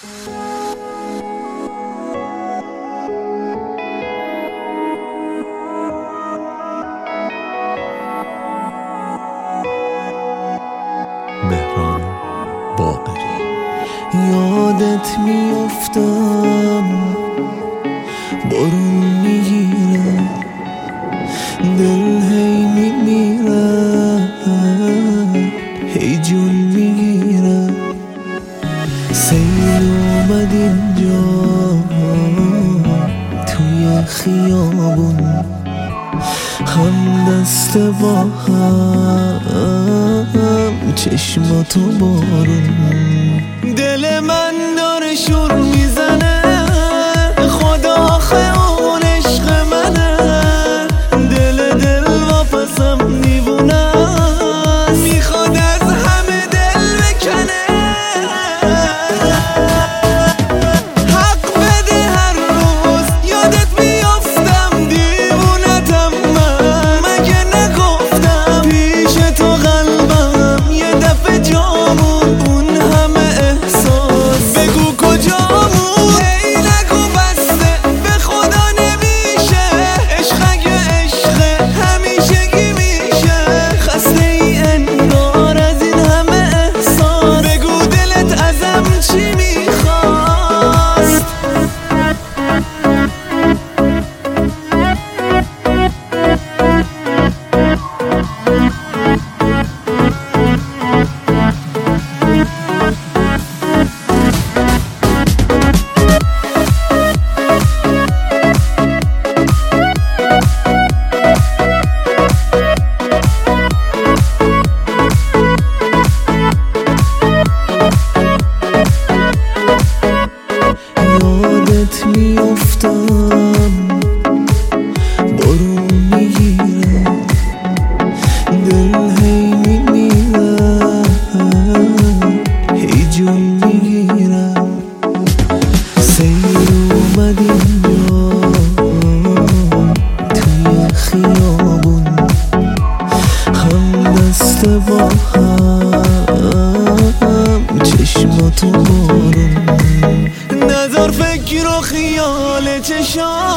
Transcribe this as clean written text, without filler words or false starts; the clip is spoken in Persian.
مهران باقری. یادت میافتم بارون میگیره، دل هی میمیره، هی جون میگیره. سیل اومد اینجا توی خیابون، هم دست با هم چشماتو بارون. دل من داره شور میزنه، خدا آخه اون عشق منه. دل واپسم دیوونه، میخواد از همه دل بکنه. حق بده هر روز یادت میافتم، دیوونتم من مگه نگفتم پیش تو قلبم یه دفعه جامون اون همه احساس. بگو کجامون، هی نگو بسته به خدا نمیشه. عشق اگه عشقه همیشگی میشه، خسته ای انگار از این همه احساس. بگو دلت ازم چی میخواست. یادت میافتم بارون میگیره، دل هی میمیره، هی جون میگیره. سیل اومد اینجا توی خیابون، هم دست با هم چشماتو بارون. نذار فکر و خیال چشام